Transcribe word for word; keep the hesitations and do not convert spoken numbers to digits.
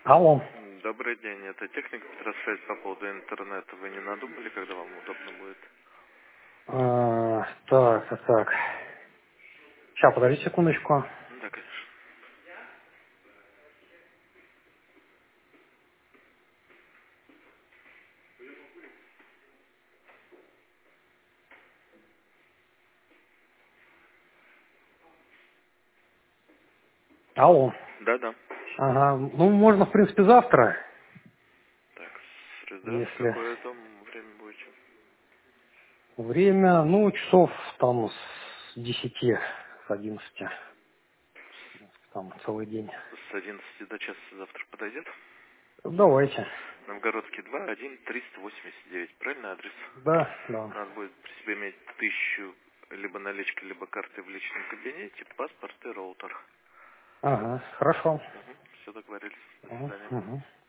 Алло. М, Добрый день, это техник Петросвязь по поводу интернета. Вы не надумали, когда вам удобно будет? А, так, так, так. Сейчас, подожди секундочку. Да, конечно. Алло. Да-да. Ага. Ну, можно, в принципе, завтра, Так, среда, в если какое там время будете? время, ну, часов там с десяти, с одиннадцати, там целый день. С одиннадцати до часа завтра подойдет? Давайте. Новгородский два, один, триста восемьдесят девять. Правильный адрес? Да, да. Надо будет при себе иметь тысячу либо налички, либо карты в личном кабинете, паспорт и роутер. Ага, хорошо. Угу, все договорились. До Угу, свидания. угу.